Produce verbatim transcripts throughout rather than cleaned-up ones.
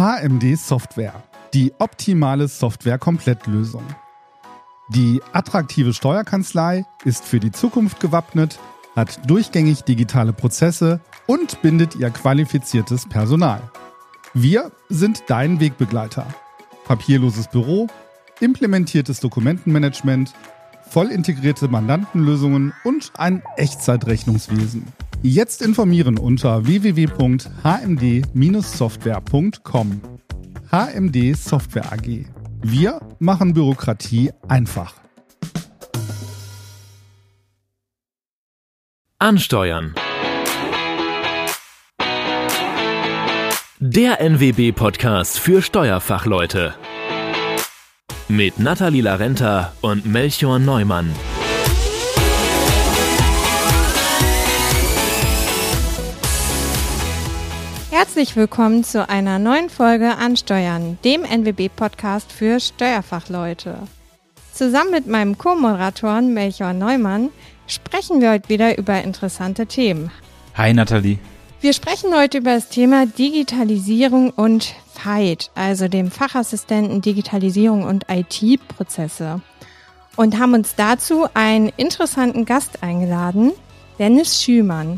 H M D Software, die optimale Software-Komplettlösung. Die attraktive Steuerkanzlei ist für die Zukunft gewappnet, hat durchgängig digitale Prozesse und bindet ihr qualifiziertes Personal. Wir sind dein Wegbegleiter. Papierloses Büro, implementiertes Dokumentenmanagement, voll integrierte Mandantenlösungen und ein Echtzeitrechnungswesen. Jetzt informieren unter w w w punkt h m d dash software punkt com. H M D Software A G. Wir machen Bürokratie einfach. Ansteuern. Der N W B-Podcast für Steuerfachleute. Mit Nathalie Larenta und Melchior Neumann. Herzlich willkommen zu einer neuen Folge Ansteuern, dem N W B-Podcast für Steuerfachleute. Zusammen mit meinem Co-Moderatoren Melchior Neumann sprechen wir heute wieder über interessante Themen. Hi Nathalie. Wir sprechen heute über das Thema Digitalisierung und F A I T, also dem Fachassistenten Digitalisierung und I T-Prozesse. Und haben uns dazu einen interessanten Gast eingeladen, Dennis Schümann.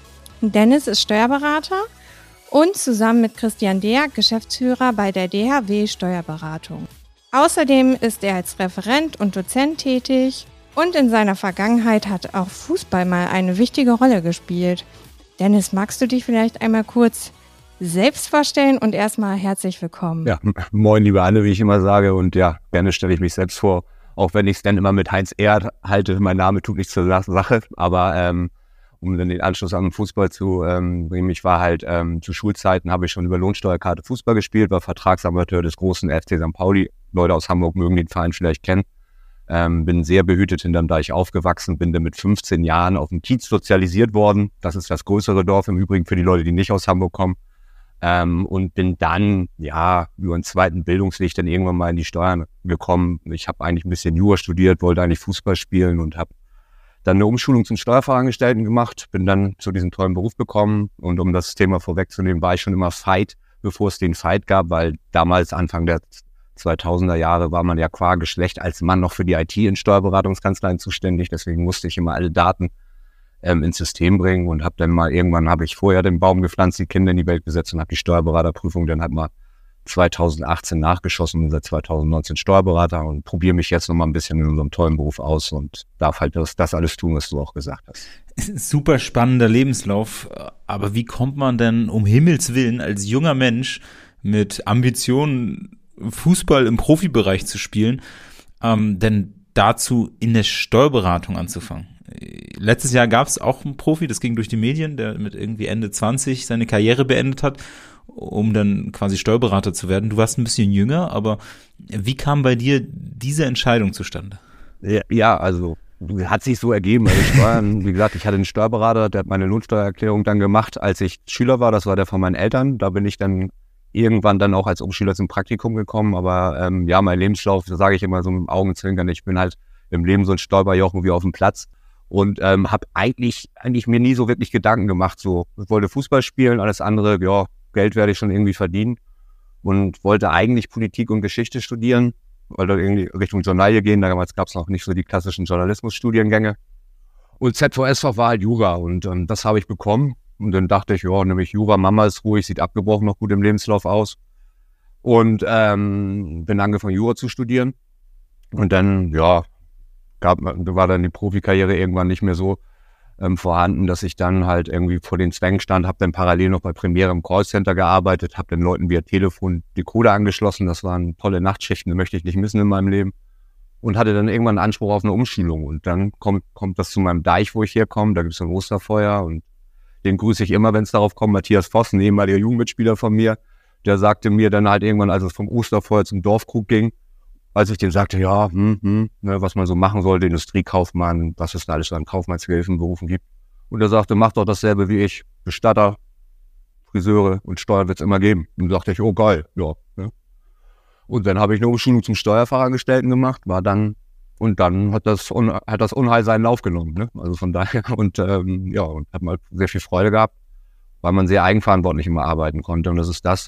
Dennis ist Steuerberater und zusammen mit Christian Deer Geschäftsführer bei der D H W Steuerberatung. Außerdem ist er als Referent und Dozent tätig und in seiner Vergangenheit hat auch Fußball mal eine wichtige Rolle gespielt. Dennis, magst du dich vielleicht einmal kurz selbst vorstellen und erstmal herzlich willkommen. Ja, moin liebe Anne, wie ich immer sage, und ja, gerne stelle ich mich selbst vor, auch wenn ich es dann immer mit Heinz Erd halte, mein Name tut nichts zur Sache, aber ähm, um dann den Anschluss an den Fußball zu ähm, bringen, ich war halt ähm, zu Schulzeiten, habe ich schon über Lohnsteuerkarte Fußball gespielt, war Vertragsamateur des großen F C Sankt Pauli, Leute aus Hamburg mögen den Verein vielleicht kennen. Ähm, bin sehr behütet hinterm Deich aufgewachsen, bin dann mit fünfzehn Jahren auf dem Kiez sozialisiert worden. Das ist das größere Dorf im Übrigen für die Leute, die nicht aus Hamburg kommen. Ähm, und bin dann, ja, über einen zweiten Bildungsweg dann irgendwann mal in die Steuern gekommen. Ich habe eigentlich ein bisschen Jura studiert, wollte eigentlich Fußball spielen und habe dann eine Umschulung zum Steuerfachangestellten gemacht, bin dann zu diesem tollen Beruf gekommen. Und um das Thema vorwegzunehmen, war ich schon immer F A I T, bevor es den F A I T gab, weil damals, Anfang der zweitausender Jahre, war man ja qua Geschlecht als Mann noch für die I T in Steuerberatungskanzleien zuständig. Deswegen musste ich immer alle Daten ähm, ins System bringen und habe dann mal, irgendwann habe ich vorher den Baum gepflanzt, die Kinder in die Welt gesetzt und habe die Steuerberaterprüfung dann halt mal zweitausendachtzehn nachgeschossen und seit zweitausendneunzehn Steuerberater und probiere mich jetzt noch mal ein bisschen in unserem tollen Beruf aus und darf halt das, das alles tun, was du auch gesagt hast. Super spannender Lebenslauf, aber wie kommt man denn um Himmels Willen als junger Mensch mit Ambitionen, Fußball im Profibereich zu spielen, ähm, denn dazu in der Steuerberatung anzufangen? Letztes Jahr gab es auch einen Profi, das ging durch die Medien, der mit irgendwie Ende zwanzig seine Karriere beendet hat, um dann quasi Steuerberater zu werden. Du warst ein bisschen jünger, aber wie kam bei dir diese Entscheidung zustande? Ja, ja, also hat sich so ergeben. Also Steuern, wie gesagt, ich hatte einen Steuerberater, der hat meine Lohnsteuererklärung dann gemacht, als ich Schüler war. Das war der von meinen Eltern. Da bin ich dann irgendwann dann auch als Umschüler zum Praktikum gekommen. Aber ähm, ja, mein Lebenslauf, da sage ich immer so mit dem Augenzwinkern, ich bin halt im Leben so ein Stolperjochen wie auf dem Platz. Und ähm, habe eigentlich eigentlich mir nie so wirklich Gedanken gemacht. So, ich wollte Fußball spielen, alles andere, ja, Geld werde ich schon irgendwie verdienen. Und wollte eigentlich Politik und Geschichte studieren, wollte irgendwie Richtung Journalie gehen. Damals gab es noch nicht so die klassischen Journalismusstudiengänge. Und Z V S-Fach war halt Jura und ähm, das habe ich bekommen. Und dann dachte ich, ja, nämlich Jura, Mama ist ruhig, sieht abgebrochen noch gut im Lebenslauf aus. Und ähm, bin angefangen, Jura zu studieren. Und dann, ja, gab, war dann die Profikarriere irgendwann nicht mehr so ähm, vorhanden, dass ich dann halt irgendwie vor den Zwängen stand, habe dann parallel noch bei Premiere im Callcenter gearbeitet, habe den Leuten via Telefon Decoder angeschlossen. Das waren tolle Nachtschichten, die möchte ich nicht missen in meinem Leben. Und hatte dann irgendwann einen Anspruch auf eine Umschulung. Und dann kommt, kommt das zu meinem Deich, wo ich herkomme. Da gibt es ein Osterfeuer und den grüße ich immer, wenn es darauf kommt. Matthias Voss, ein ehemaliger Jugendmitspieler von mir, der sagte mir dann halt irgendwann, als es vom Osterfeuer zum Dorfkrug ging, als ich dem sagte, ja, hm, hm, ne, was man so machen sollte, Industriekaufmann, was es da alles so an Kaufmannshilfenberufen gibt. Und er sagte, mach doch dasselbe wie ich, Bestatter, Friseure und Steuern wird's immer geben. Und dachte ich, oh geil, ja. Ne? Und dann habe ich eine Umschulung zum Steuerfachangestellten gemacht, war dann, und dann hat das, Un, hat das Unheil seinen Lauf genommen. Ne? Also von daher, und ähm, ja, und habe mal sehr viel Freude gehabt, weil man sehr eigenverantwortlich immer arbeiten konnte. Und das ist das,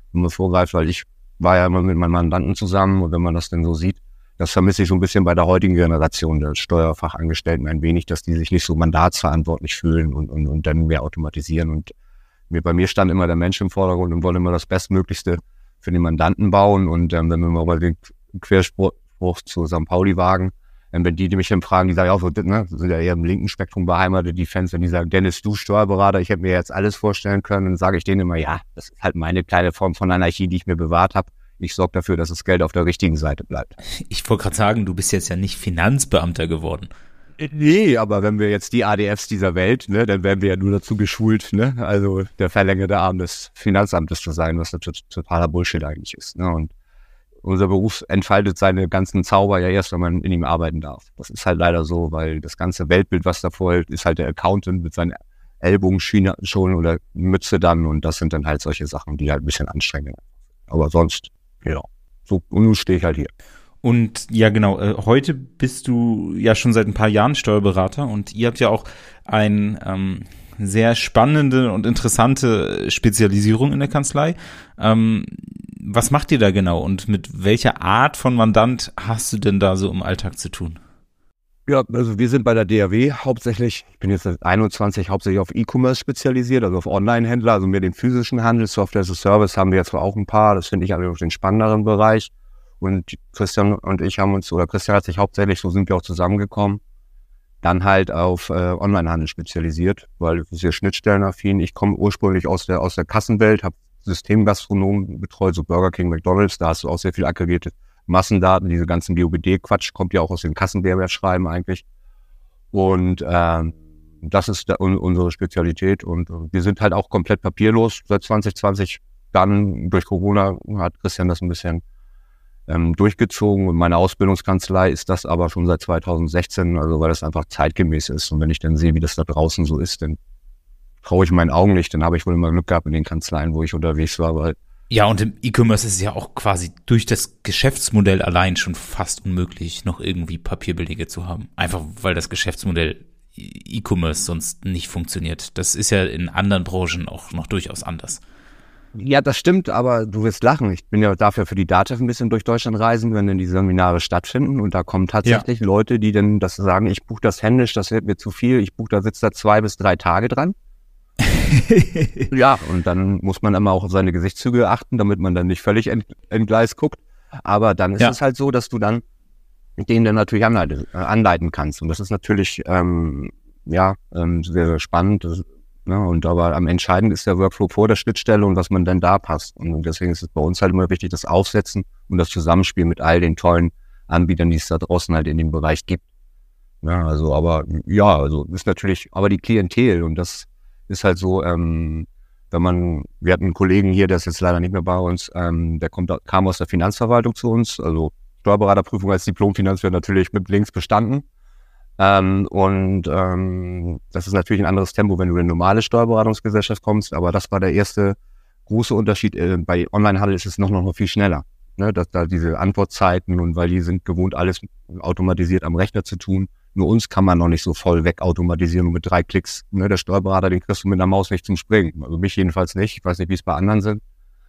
wenn man vorgreift, weil ich war ja immer mit meinen Mandanten zusammen und wenn man das denn so sieht, das vermisse ich so ein bisschen bei der heutigen Generation der Steuerfachangestellten ein wenig, dass die sich nicht so mandatsverantwortlich fühlen und, und, und dann mehr automatisieren. Und mir, bei mir stand immer der Mensch im Vordergrund und wollte immer das Bestmöglichste für den Mandanten bauen. Und ähm, wenn wir mal den Querspruch zu Sankt Pauli wagen, ähm, wenn die, die mich dann fragen, die sagen ja auch so, ne, sind ja eher im linken Spektrum beheimatet, die Fans, wenn die sagen, Dennis, du Steuerberater, ich hätte mir jetzt alles vorstellen können, dann sage ich denen immer, ja, das ist halt meine kleine Form von Anarchie, die ich mir bewahrt habe. Ich sorge dafür, dass das Geld auf der richtigen Seite bleibt. Ich wollte gerade sagen, du bist jetzt ja nicht Finanzbeamter geworden. Nee, aber wenn wir jetzt die A D Fs dieser Welt, ne, dann werden wir ja nur dazu geschult, ne, also der verlängerte Arm des Finanzamtes zu sein, was natürlich totaler Bullshit eigentlich ist, ne, und unser Beruf entfaltet seine ganzen Zauber ja erst, wenn man in ihm arbeiten darf. Das ist halt leider so, weil das ganze Weltbild, was davor hält, ist halt der Accountant mit seinen Ellbogenschiene schon oder Mütze dann und das sind dann halt solche Sachen, die halt ein bisschen anstrengend sind. Aber sonst, ja, so, und nun stehe ich halt hier. Und ja, genau, äh, heute bist du ja schon seit ein paar Jahren Steuerberater und ihr habt ja auch ein ähm, sehr spannende und interessante Spezialisierung in der Kanzlei. Ähm, was macht ihr da genau und mit welcher Art von Mandant hast du denn da so im Alltag zu tun? Ja, also wir sind bei der D A W hauptsächlich, ich bin jetzt seit einundzwanzig hauptsächlich auf E-Commerce spezialisiert, also auf Online-Händler, also mehr den physischen Handel, Software as a Service haben wir jetzt auch ein paar, das finde ich also den spannenderen Bereich. Und Christian und ich haben uns, oder Christian hat sich hauptsächlich, so sind wir auch zusammengekommen, dann halt auf äh, Onlinehandel spezialisiert, weil es ist ja schnittstellenaffin. Ich komme ursprünglich aus der aus der Kassenwelt, habe Systemgastronomen betreut, so Burger King, McDonald's, da hast du auch sehr viel aggregierte Massendaten, diese ganzen G O B D-Quatsch kommt ja auch aus dem Kassenmehrwertschreiben eigentlich. Und ähm, das ist der, un, unsere Spezialität und äh, wir sind halt auch komplett papierlos seit zwanzig zwanzig. Dann durch Corona hat Christian das ein bisschen ähm, durchgezogen und meine Ausbildungskanzlei ist das aber schon seit zweitausendsechzehn, also weil das einfach zeitgemäß ist. Und wenn ich dann sehe, wie das da draußen so ist, dann traue ich meinen Augen nicht. Dann habe ich wohl immer Glück gehabt in den Kanzleien, wo ich unterwegs war. Weil ja, und im E-Commerce ist es ja auch quasi durch das Geschäftsmodell allein schon fast unmöglich, noch irgendwie Papierbelege zu haben. Einfach weil das Geschäftsmodell E-Commerce sonst nicht funktioniert. Das ist ja in anderen Branchen auch noch durchaus anders. Ja, das stimmt, aber du wirst lachen. Ich bin ja dafür für die DATEV ein bisschen durch Deutschland reisen, wenn dann die Seminare stattfinden und da kommen tatsächlich ja. Leute, die dann das sagen, ich buche das händisch, das wird mir zu viel, ich buche, da sitzt da zwei bis drei Tage dran. Ja, und dann muss man immer auch auf seine Gesichtszüge achten, damit man dann nicht völlig ent, entgleist guckt. Aber dann ist ja. es halt so, dass du dann den dann natürlich anleiten, äh, anleiten kannst. Und das ist natürlich ähm, ja ähm, sehr, sehr spannend. Das, ne? Und aber am entscheidend ist der Workflow vor der Schnittstelle und was man dann da passt. Und deswegen ist es bei uns halt immer wichtig, das Aufsetzen und das Zusammenspiel mit all den tollen Anbietern, die es da draußen halt in dem Bereich gibt. Ja, also aber ja, also ist natürlich, aber die Klientel und das ist halt so, ähm, wenn man, wir hatten einen Kollegen hier, der ist jetzt leider nicht mehr bei uns, ähm, der kommt, kam aus der Finanzverwaltung zu uns, also Steuerberaterprüfung als Diplom-Finanzwirt natürlich mit links bestanden. Ähm, und ähm, das ist natürlich ein anderes Tempo, wenn du in eine normale Steuerberatungsgesellschaft kommst, aber das war der erste große Unterschied. Äh, bei Onlinehandel ist es noch, noch, noch viel schneller. Ne? Dass da diese Antwortzeiten und weil die sind gewohnt, alles automatisiert am Rechner zu tun. Nur uns kann man noch nicht so voll wegautomatisieren und mit drei Klicks. Ne? Der Steuerberater, den kriegst du mit einer Maus nicht zum Springen. Also mich jedenfalls nicht. Ich weiß nicht, wie es bei anderen sind.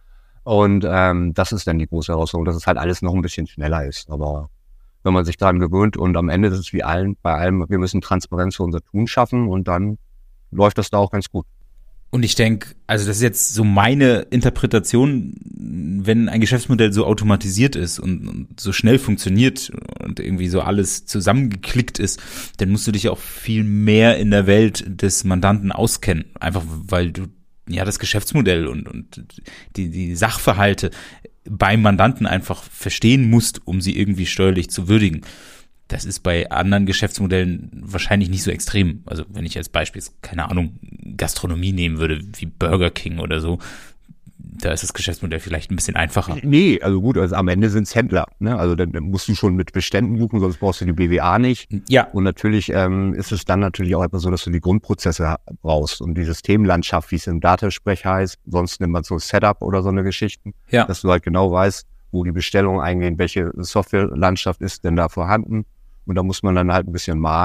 Und ähm, das ist dann die große Herausforderung, dass es halt alles noch ein bisschen schneller ist. Aber wenn man sich daran gewöhnt und am Ende ist es wie allen, bei allem, wir müssen Transparenz für unser Tun schaffen und dann läuft das da auch ganz gut. Und ich denke, also das ist jetzt so meine Interpretation, wenn ein Geschäftsmodell so automatisiert ist und, und so schnell funktioniert und irgendwie so alles zusammengeklickt ist, dann musst du dich auch viel mehr in der Welt des Mandanten auskennen. Einfach weil du ja das Geschäftsmodell und, und die, die Sachverhalte beim Mandanten einfach verstehen musst, um sie irgendwie steuerlich zu würdigen. Das ist bei anderen Geschäftsmodellen wahrscheinlich nicht so extrem. Also wenn ich als Beispiel, keine Ahnung, Gastronomie nehmen würde, wie Burger King oder so, da ist das Geschäftsmodell vielleicht ein bisschen einfacher. Nee, also gut, also am Ende sind es Händler. Ne? Also dann musst du schon mit Beständen buchen, sonst brauchst du die B W A nicht. Ja. Und natürlich ähm, ist es dann natürlich auch etwas so, dass du die Grundprozesse brauchst und die Systemlandschaft, wie es im Datev-Sprech heißt. Sonst nimmt man so Setup oder so eine Geschichten, ja. Dass du halt genau weißt, wo die Bestellungen eingehen, welche Softwarelandschaft ist denn da vorhanden. Und da muss man dann halt ein bisschen malen.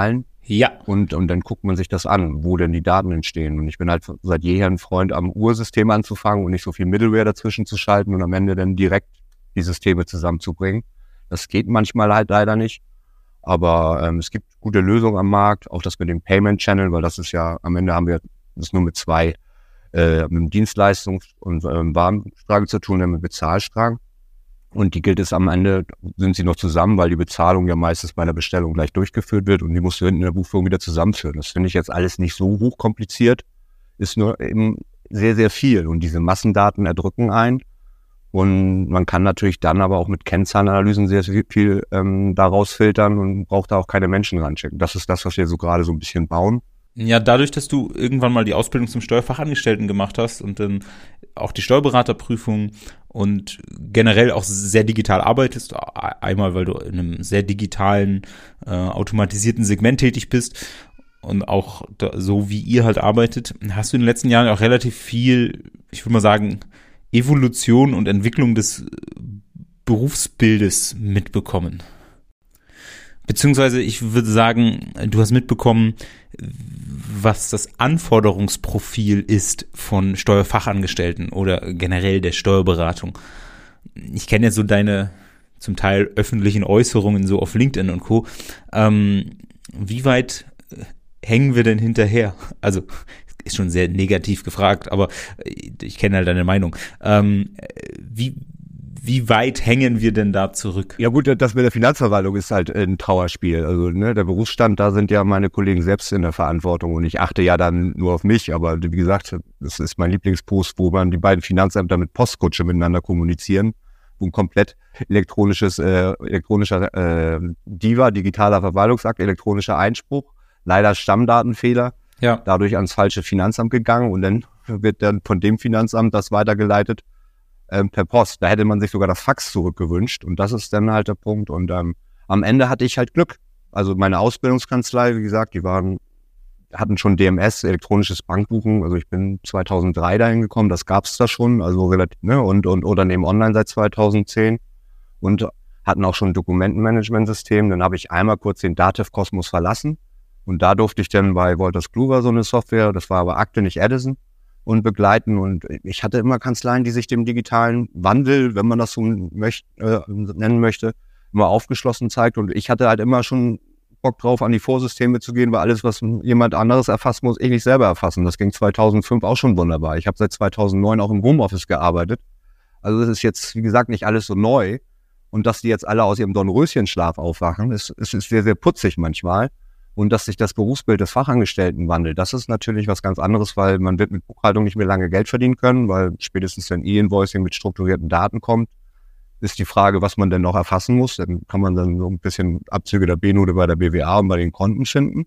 Ja. Und, und dann guckt man sich das an, wo denn die Daten entstehen. Und ich bin halt seit jeher ein Freund, am Ursystem anzufangen und nicht so viel Middleware dazwischen zu schalten und am Ende dann direkt die Systeme zusammenzubringen. Das geht manchmal halt leider nicht. Aber ähm, es gibt gute Lösungen am Markt, auch das mit dem Payment Channel, weil das ist ja, am Ende haben wir das nur mit zwei, äh, mit dem Dienstleistungs- und ähm, Warenstrang zu tun, mit Bezahlstrang. Und die gilt es am Ende, sind sie noch zusammen, weil die Bezahlung ja meistens bei der Bestellung gleich durchgeführt wird und die musst du hinten in der Buchführung wieder zusammenführen. Das finde ich jetzt alles nicht so hochkompliziert, ist nur eben sehr, sehr viel. Und diese Massendaten erdrücken ein. Und man kann natürlich dann aber auch mit Kennzahlenanalysen sehr, sehr viel ähm, daraus filtern und braucht da auch keine Menschen ranschicken. Das ist das, was wir so gerade so ein bisschen bauen. Ja, dadurch, dass du irgendwann mal die Ausbildung zum Steuerfachangestellten gemacht hast und dann auch die Steuerberaterprüfung und generell auch sehr digital arbeitest, einmal weil du in einem sehr digitalen, äh, automatisierten Segment tätig bist und auch da, so wie ihr halt arbeitet, hast du in den letzten Jahren auch relativ viel, ich würde mal sagen, Evolution und Entwicklung des Berufsbildes mitbekommen. Beziehungsweise ich würde sagen, du hast mitbekommen, was das Anforderungsprofil ist von Steuerfachangestellten oder generell der Steuerberatung. Ich kenne ja so deine zum Teil öffentlichen Äußerungen so auf LinkedIn und Co. Ähm, wie weit hängen wir denn hinterher? Also ist schon sehr negativ gefragt, aber ich kenne halt deine Meinung. Ähm, wie Wie weit hängen wir denn da zurück? Ja gut, das mit der Finanzverwaltung ist halt ein Trauerspiel. Also ne, der Berufsstand, da sind ja meine Kollegen selbst in der Verantwortung und ich achte ja dann nur auf mich. Aber wie gesagt, das ist mein Lieblingspost, wo man die beiden Finanzämter mit Postkutsche miteinander kommunizieren, wo ein komplett elektronisches, äh, elektronischer äh, D I V A, digitaler Verwaltungsakt, elektronischer Einspruch, leider Stammdatenfehler, ja. dadurch ans falsche Finanzamt gegangen und dann wird dann von dem Finanzamt das weitergeleitet Ähm, per Post. Da hätte man sich sogar das Fax zurückgewünscht und das ist dann halt der Punkt. Und ähm, am Ende hatte ich halt Glück. Also meine Ausbildungskanzlei, wie gesagt, die waren, hatten schon D M S, elektronisches Bankbuchen. Also ich bin zweitausenddrei dahin gekommen, das gab's da schon, also relativ, ne, und, und oder neben online seit zweitausendzehn und hatten auch schon ein Dokumentenmanagementsystem. Dann habe ich einmal kurz den Dativ-Kosmos verlassen und da durfte ich dann bei Wolters Kluwer so eine Software, das war aber Akte, nicht Edison, und begleiten. Und ich hatte immer Kanzleien, die sich dem digitalen Wandel, wenn man das so möcht, äh, nennen möchte, immer aufgeschlossen zeigt. Und ich hatte halt immer schon Bock drauf, an die Vorsysteme zu gehen, weil alles, was jemand anderes erfassen muss, ich nicht selber erfassen. Das ging zweitausendfünf auch schon wunderbar. Ich habe seit zweitausendneun auch im Homeoffice gearbeitet. Also das ist jetzt, wie gesagt, nicht alles so neu. Und dass die jetzt alle aus ihrem Dornröschenschlaf aufwachen, ist, ist, ist sehr, sehr putzig manchmal. Und dass sich das Berufsbild des Fachangestellten wandelt, das ist natürlich was ganz anderes, weil man wird mit Buchhaltung nicht mehr lange Geld verdienen können, weil spätestens wenn E-Invoicing mit strukturierten Daten kommt, ist die Frage, was man denn noch erfassen muss. Dann kann man dann so ein bisschen Abzüge der B-Note bei der B W A und bei den Konten finden.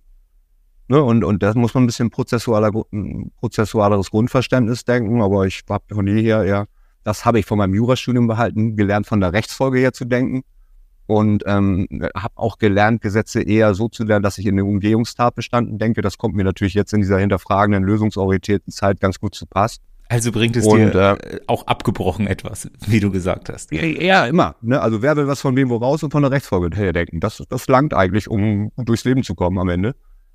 Ne? Und, und da muss man ein bisschen prozessualer, ein prozessualeres Grundverständnis denken, aber ich habe von jeher eher, das habe ich von meinem Jurastudium behalten, gelernt, von der Rechtsfolge her zu denken. Und ähm, habe auch gelernt, Gesetze eher so zu lernen, dass ich in den Umgehungstatbestanden denke. Das kommt mir natürlich jetzt in dieser hinterfragenden, lösungsorientierten Zeit ganz gut zu Pass. Also bringt es und, dir äh, auch abgebrochen etwas, wie du gesagt hast. Ja, ja immer. Ne? Also wer will was von wem wo raus und von der Rechtsfolge her denken. Das, das langt eigentlich, um durchs Leben zu kommen am Ende.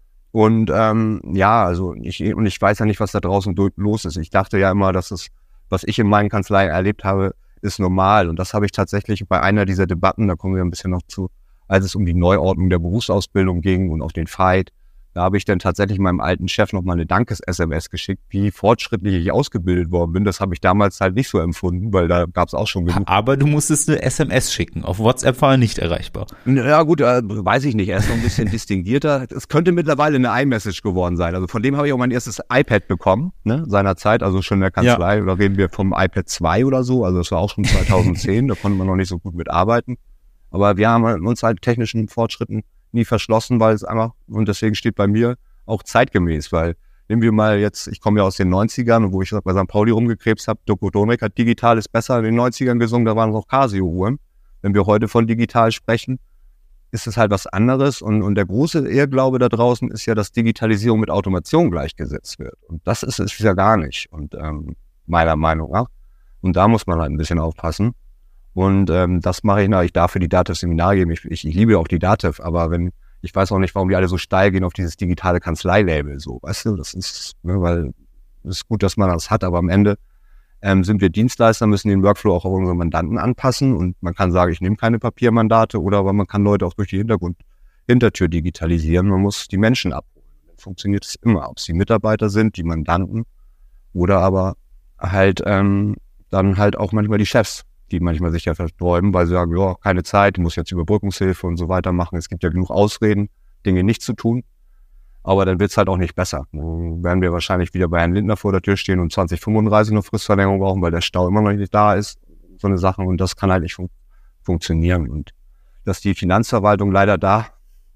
Und ähm, ja, also ich, und ich weiß ja nicht, was da draußen los ist. Ich dachte ja immer, dass es, was ich in meinen Kanzleien erlebt habe, ist normal. Und das habe ich tatsächlich bei einer dieser Debatten, da kommen wir ein bisschen noch zu, als es um die Neuordnung der Berufsausbildung ging und auch den Fight, da habe ich dann tatsächlich meinem alten Chef nochmal eine Dankes-S M S geschickt, wie fortschrittlich ich ausgebildet worden bin. Das habe ich damals halt nicht so empfunden, weil da gab es auch schon genug. Aber du musstest eine S M S schicken. Auf WhatsApp war er nicht erreichbar. Ja gut, äh, weiß ich nicht. Er ist noch ein bisschen distinguierter. Es könnte mittlerweile eine iMessage geworden sein. Also von dem habe ich auch mein erstes iPad bekommen, ne, seinerzeit, also schon in der Kanzlei. Ja. Da reden wir vom iPad zwei oder so. Also das war auch schon zweitausendzehn. Da konnte man noch nicht so gut mitarbeiten. Aber wir haben uns halt technischen Fortschritten nie verschlossen, weil es einfach, und deswegen steht bei mir auch zeitgemäß, weil nehmen wir mal jetzt, ich komme ja aus den neunzigern und wo ich bei Sankt Pauli rumgekrebst habe, Dokotonik hat digital ist besser in den neunzigern gesungen, da waren noch Casio-Uhren. Wenn wir heute von digital sprechen, ist es halt was anderes und, und der große Irrglaube da draußen ist ja, dass Digitalisierung mit Automation gleichgesetzt wird und das ist es ja gar nicht und ähm, meiner Meinung nach und da muss man halt ein bisschen aufpassen. Und ähm, das mache ich nach. Ich darf für die Dativ Seminare geben. Ich, ich, ich liebe auch die Dativ, aber wenn ich weiß auch nicht, warum die alle so steil gehen auf dieses digitale Kanzleilabel, so, weißt du, das ist, ne, weil es ist gut, dass man das hat, aber am Ende ähm, sind wir Dienstleister, müssen den Workflow auch auf unsere Mandanten anpassen und man kann sagen, ich nehme keine Papiermandate oder aber man kann Leute auch durch die Hintergrund, Hintertür digitalisieren, man muss die Menschen abholen. Dann funktioniert es immer, ob es die Mitarbeiter sind, die Mandanten oder aber halt ähm, dann halt auch manchmal die Chefs, die manchmal sich ja versträuben, weil sie sagen, ja, keine Zeit, ich muss jetzt Überbrückungshilfe und so weiter machen. Es gibt ja genug Ausreden, Dinge nicht zu tun. Aber dann wird's halt auch nicht besser. Dann werden wir wahrscheinlich wieder bei Herrn Lindner vor der Tür stehen und zwanzig fünfunddreißig noch Fristverlängerung brauchen, weil der Stau immer noch nicht da ist. So eine Sache. Und das kann halt nicht fun- funktionieren. Und dass die Finanzverwaltung leider da,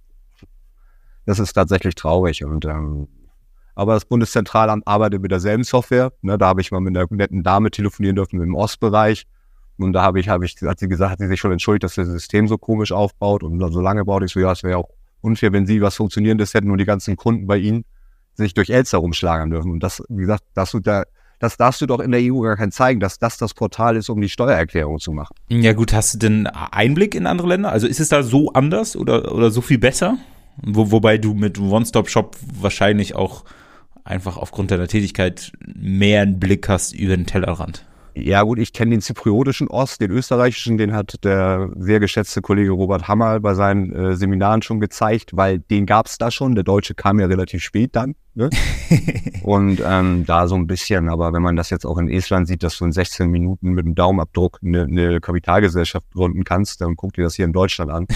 das ist tatsächlich traurig. Und ähm, aber das Bundeszentralamt arbeitet mit derselben Software. Ne, da habe ich mal mit einer netten Dame telefonieren dürfen im Ostbereich. Und da habe ich, habe ich, hat sie gesagt, hat sie sich schon entschuldigt, dass das System so komisch aufbaut. Und so lange brauchte ich so, ja, es wäre auch unfair, wenn sie was Funktionierendes hätten und die ganzen Kunden bei ihnen sich durch Elster rumschlagern dürfen. Und das, wie gesagt, das, da, das darfst du doch in der E U gar kein zeigen, dass das das Portal ist, um die Steuererklärung zu machen. Ja gut, hast du denn Einblick in andere Länder? Also ist es da so anders oder, oder so viel besser? Wo, wobei du mit One-Stop-Shop wahrscheinlich auch einfach aufgrund deiner Tätigkeit mehr einen Blick hast über den Tellerrand. Ja gut, ich kenne den zypriotischen Ost, den österreichischen, den hat der sehr geschätzte Kollege Robert Hammerl bei seinen äh, Seminaren schon gezeigt, weil den gab's da schon, der Deutsche kam ja relativ spät dann. Ne? Und ähm, da so ein bisschen, aber wenn man das jetzt auch in Estland sieht, dass du in sechzehn Minuten mit einem Daumenabdruck eine, eine Kapitalgesellschaft gründen kannst, dann guck dir das hier in Deutschland an.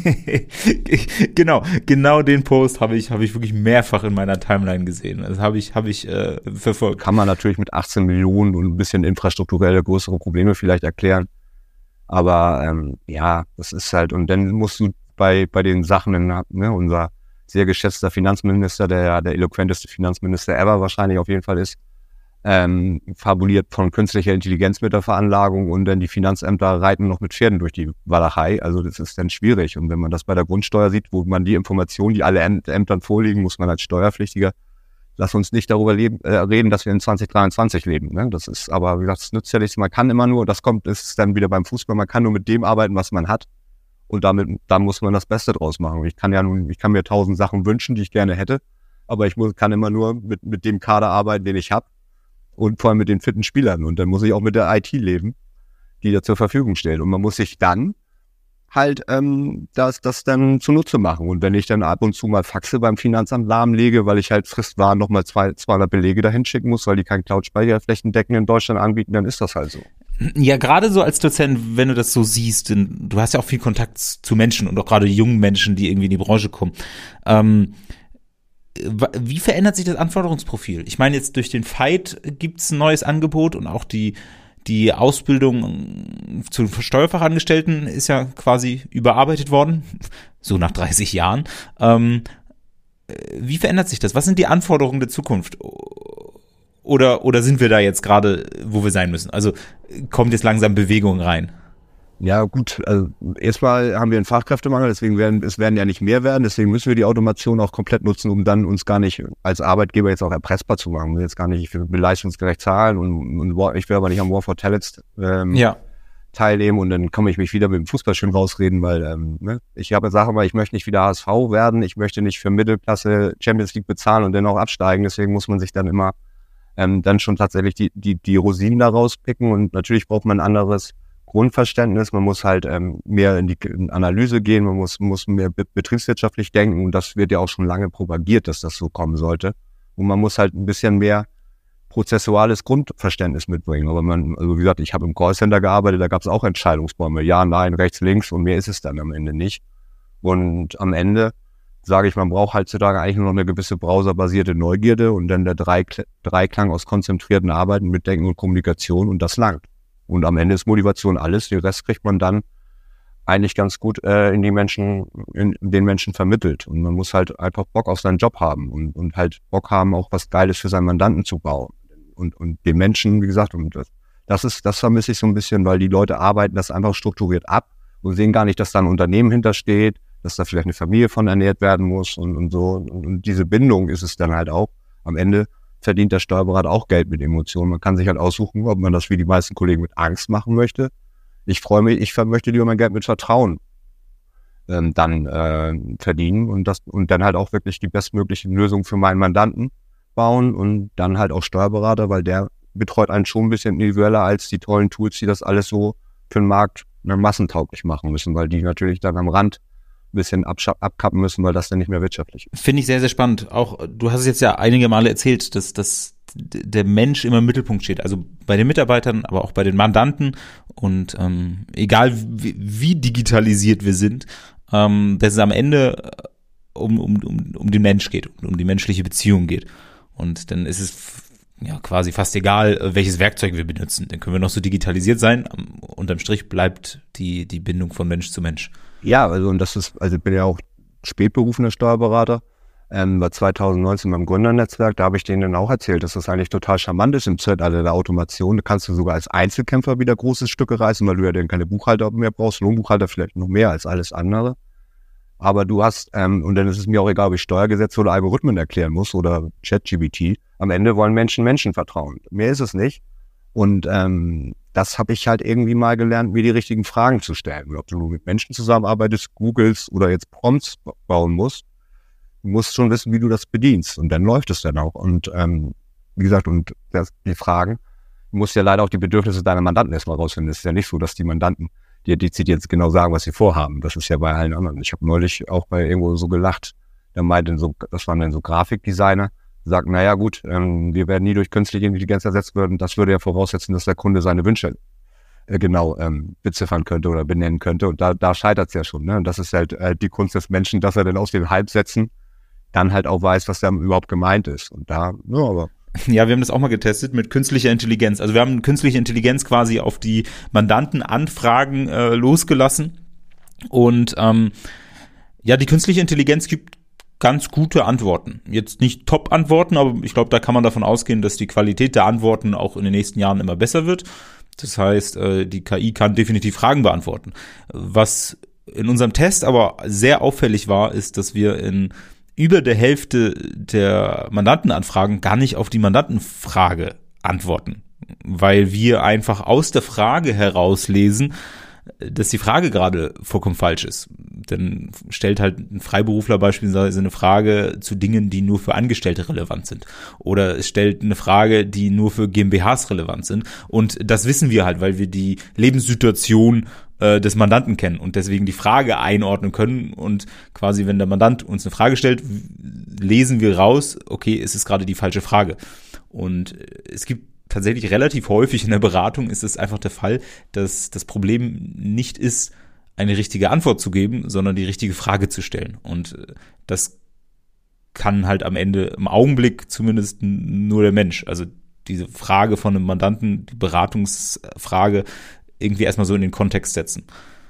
Genau, genau den Post habe ich, habe ich wirklich mehrfach in meiner Timeline gesehen. Das habe ich, habe ich äh, verfolgt. Kann man natürlich mit achtzehn Millionen und ein bisschen infrastrukturelle größere Probleme vielleicht erklären. Aber ähm, ja, das ist halt, und dann musst du bei bei den Sachen, ne, unser sehr geschätzter Finanzminister, der ja der eloquenteste Finanzminister ever wahrscheinlich auf jeden Fall ist, ähm, fabuliert von künstlicher Intelligenz mit der Veranlagung und dann die Finanzämter reiten noch mit Pferden durch die Walachei. Also das ist dann schwierig. Und wenn man das bei der Grundsteuer sieht, wo man die Informationen, die alle Ämtern vorliegen, muss man als Steuerpflichtiger, lass uns nicht darüber leben, äh, reden, dass wir in zwanzig dreiundzwanzig leben. Ne? Das ist aber, wie gesagt, das nützt ja nichts. Man kann immer nur, das kommt, ist dann wieder beim Fußball, man kann nur mit dem arbeiten, was man hat. Und damit, da muss man das Beste draus machen. Ich kann ja nun, ich kann mir tausend Sachen wünschen, die ich gerne hätte, aber ich muss, kann immer nur mit, mit dem Kader arbeiten, den ich habe und vor allem mit den fitten Spielern. Und dann muss ich auch mit der I T leben, die da zur Verfügung steht. Und man muss sich dann halt ähm, das, das dann zunutze machen. Und wenn ich dann ab und zu mal Faxe beim Finanzamt lahmlege, weil ich halt fristwahr nochmal zwei, zweihundert Belege dahin schicken muss, weil die keinen Cloud-Speicherflächendecken in Deutschland anbieten, dann ist das halt so. Ja, gerade so als Dozent, wenn du das so siehst, denn du hast ja auch viel Kontakt zu Menschen und auch gerade jungen Menschen, die irgendwie in die Branche kommen. Ähm, wie verändert sich das Anforderungsprofil? Ich meine, jetzt durch den Fight gibt's ein neues Angebot und auch die die Ausbildung zu Steuerfachangestellten ist ja quasi überarbeitet worden, so nach dreißig Jahren. Ähm, wie verändert sich das? Was sind die Anforderungen der Zukunft? Oder, oder sind wir da jetzt gerade, wo wir sein müssen? Also kommt jetzt langsam Bewegung rein? Ja gut, also erstmal haben wir einen Fachkräftemangel, deswegen werden es werden ja nicht mehr werden, deswegen müssen wir die Automation auch komplett nutzen, um dann uns gar nicht als Arbeitgeber jetzt auch erpressbar zu machen. Wir jetzt gar nicht, ich will leistungsgerecht zahlen und, und ich will aber nicht am War for Talents ähm, ja. teilnehmen und dann komme ich mich wieder mit dem Fußball schön rausreden, weil ähm, ne, ich habe Sachen, weil ich möchte nicht wieder H S V werden, ich möchte nicht für Mittelklasse Champions League bezahlen und dann auch absteigen, deswegen muss man sich dann immer ähm, dann schon tatsächlich die, die, die Rosinen da rauspicken und natürlich braucht man ein anderes Grundverständnis, man muss halt ähm, mehr in die in Analyse gehen, man muss muss mehr be- betriebswirtschaftlich denken und das wird ja auch schon lange propagiert, dass das so kommen sollte. Und man muss halt ein bisschen mehr prozessuales Grundverständnis mitbringen. Aber man, also wie gesagt, ich habe im Callcenter gearbeitet, da gab es auch Entscheidungsbäume, ja, nein, rechts, links und mehr ist es dann am Ende nicht. Und am Ende sage ich, man braucht heutzutage eigentlich nur noch eine gewisse browserbasierte Neugierde und dann der Dreikl- Dreiklang aus konzentrierten Arbeiten mit Denken und Kommunikation und das langt. Und am Ende ist Motivation alles. Den Rest kriegt man dann eigentlich ganz gut äh, in die Menschen, in den Menschen vermittelt. Und man muss halt einfach Bock auf seinen Job haben und, und halt Bock haben, auch was Geiles für seinen Mandanten zu bauen. Und, und den Menschen, wie gesagt, und das, das ist, das vermisse ich so ein bisschen, weil die Leute arbeiten das einfach strukturiert ab und sehen gar nicht, dass da ein Unternehmen hintersteht, dass da vielleicht eine Familie von ernährt werden muss und, und so. Und, und diese Bindung ist es dann halt auch am Ende. Verdient der Steuerberater auch Geld mit Emotionen. Man kann sich halt aussuchen, ob man das wie die meisten Kollegen mit Angst machen möchte. Ich freue mich, ich möchte lieber mein Geld mit Vertrauen ähm, dann äh, verdienen und das und dann halt auch wirklich die bestmögliche Lösung für meinen Mandanten bauen und dann halt auch Steuerberater, weil der betreut einen schon ein bisschen individueller als die tollen Tools, die das alles so für den Markt massentauglich machen müssen, weil die natürlich dann am Rand ein bisschen abscha- abkappen müssen, weil das dann nicht mehr wirtschaftlich ist. Finde ich sehr, sehr spannend. Auch du hast es jetzt ja einige Male erzählt, dass, dass der Mensch immer im Mittelpunkt steht. Also bei den Mitarbeitern, aber auch bei den Mandanten. Und ähm, egal wie, wie digitalisiert wir sind, ähm, dass es am Ende um, um, um, um den Mensch geht, um die menschliche Beziehung geht. Und dann ist es ja quasi fast egal, welches Werkzeug wir benutzen. Dann können wir noch so digitalisiert sein. Unterm Strich bleibt die, die Bindung von Mensch zu Mensch. Ja, also und das ist, also ich bin ja auch spätberufener Steuerberater, ähm, war zwanzig neunzehn beim Gründernetzwerk, da habe ich denen dann auch erzählt, dass das eigentlich total charmant ist im Zeitalter der Automation. Da kannst du sogar als Einzelkämpfer wieder große Stücke reißen, weil du ja dann keine Buchhalter mehr brauchst, Lohnbuchhalter vielleicht noch mehr als alles andere. Aber du hast, ähm, und dann ist es mir auch egal, ob ich Steuergesetze oder Algorithmen erklären muss oder ChatGPT, am Ende wollen Menschen Menschen vertrauen. Mehr ist es nicht. Und ähm, das habe ich halt irgendwie mal gelernt, mir die richtigen Fragen zu stellen. Und ob du nur mit Menschen zusammenarbeitest, googelst oder jetzt Prompts bauen musst, du musst schon wissen, wie du das bedienst. Und dann läuft es dann auch. Und ähm, wie gesagt, und das, die Fragen, du musst ja leider auch die Bedürfnisse deiner Mandanten erstmal rausfinden. Es ist ja nicht so, dass die Mandanten dir dezidiert jetzt genau sagen, was sie vorhaben. Das ist ja bei allen anderen. Ich habe neulich auch bei irgendwo so gelacht, da meinte so, das waren dann so Grafikdesigner, sagt, naja gut, ähm, wir werden nie durch künstliche Intelligenz ersetzt werden. Das würde ja voraussetzen, dass der Kunde seine Wünsche äh, genau ähm, beziffern könnte oder benennen könnte. Und da, da scheitert es ja schon. Ne? Und das ist halt äh, die Kunst des Menschen, dass er dann aus den Halbsätzen dann halt auch weiß, was da überhaupt gemeint ist. Und da, ja, aber... Ja, wir haben das auch mal getestet mit künstlicher Intelligenz. Also wir haben künstliche Intelligenz quasi auf die Mandantenanfragen äh, losgelassen. Und ähm, ja, die künstliche Intelligenz gibt ganz gute Antworten. Jetzt nicht Top-Antworten, aber ich glaube, da kann man davon ausgehen, dass die Qualität der Antworten auch in den nächsten Jahren immer besser wird. Das heißt, äh, die K I kann definitiv Fragen beantworten. Was in unserem Test aber sehr auffällig war, ist, dass wir in über der Hälfte der Mandantenanfragen gar nicht auf die Mandantenfrage antworten, weil wir einfach aus der Frage herauslesen, dass die Frage gerade vollkommen falsch ist. Dann stellt halt ein Freiberufler beispielsweise eine Frage zu Dingen, die nur für Angestellte relevant sind. Oder es stellt eine Frage, die nur für GmbHs relevant sind. Und das wissen wir halt, weil wir die Lebenssituation äh, des Mandanten kennen und deswegen die Frage einordnen können. Und quasi, wenn der Mandant uns eine Frage stellt, lesen wir raus, okay, es ist gerade die falsche Frage. Und es gibt tatsächlich relativ häufig in der Beratung ist es einfach der Fall, dass das Problem nicht ist, eine richtige Antwort zu geben, sondern die richtige Frage zu stellen. Und das kann halt am Ende im Augenblick zumindest nur der Mensch. Also diese Frage von einem Mandanten, die Beratungsfrage irgendwie erstmal so in den Kontext setzen.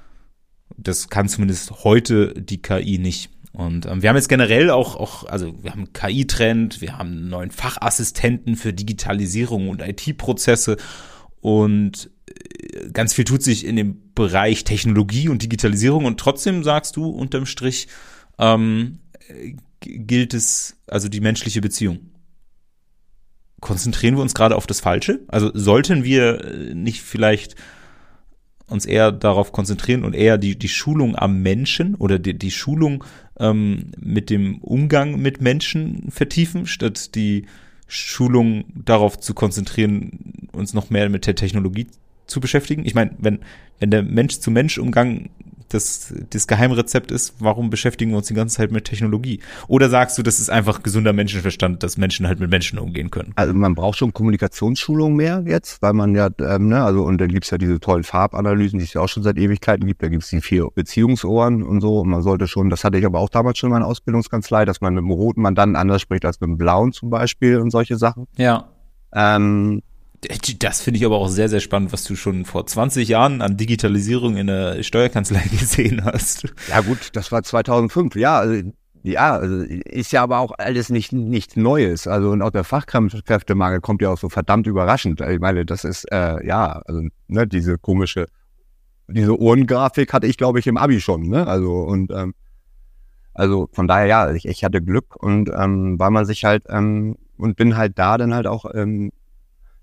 Das kann zumindest heute die K I nicht. Und ähm, wir haben jetzt generell auch, auch, also wir haben einen K I-Trend, wir haben einen neuen Fachassistenten für Digitalisierung und I T-Prozesse und äh, ganz viel tut sich in dem Bereich Technologie und Digitalisierung und trotzdem sagst du unterm Strich, ähm, gilt es, also die menschliche Beziehung. Konzentrieren wir uns gerade auf das Falsche? Also sollten wir nicht vielleicht uns eher darauf konzentrieren und eher die, die Schulung am Menschen oder die, die Schulung ähm, mit dem Umgang mit Menschen vertiefen, statt die Schulung darauf zu konzentrieren, uns noch mehr mit der Technologie zu beschäftigen? Ich meine, wenn, wenn der Mensch-zu-Mensch-Umgang das, das Geheimrezept ist, warum beschäftigen wir uns die ganze Zeit mit Technologie? Oder sagst du, das ist einfach gesunder Menschenverstand, dass Menschen halt mit Menschen umgehen können? Also man braucht schon Kommunikationsschulung mehr jetzt, weil man ja, ähm, ne, also und dann gibt's ja diese tollen Farbanalysen, die es ja auch schon seit Ewigkeiten gibt, da gibt's die vier Beziehungsohren und so und man sollte schon, das hatte ich aber auch damals schon in meiner Ausbildungskanzlei, dass man mit dem roten Mandanten anders spricht als mit dem blauen zum Beispiel und solche Sachen. Ja. Ähm, Das finde ich aber auch sehr, sehr spannend, was du schon vor zwanzig Jahren an Digitalisierung in der Steuerkanzlei gesehen hast. Ja gut, das war zweitausendfünf, ja, also, ja, also ist ja aber auch alles nicht nichts Neues. Also und auch der Fachkräftemangel kommt ja auch so verdammt überraschend. Ich meine, das ist, äh, ja, also ne, diese komische, diese Ohrengrafik hatte ich, glaube ich, im Abi schon, ne? Also und ähm, also von daher, ja, ich, ich hatte Glück und ähm, weil man sich halt ähm, und bin halt da dann halt auch ähm,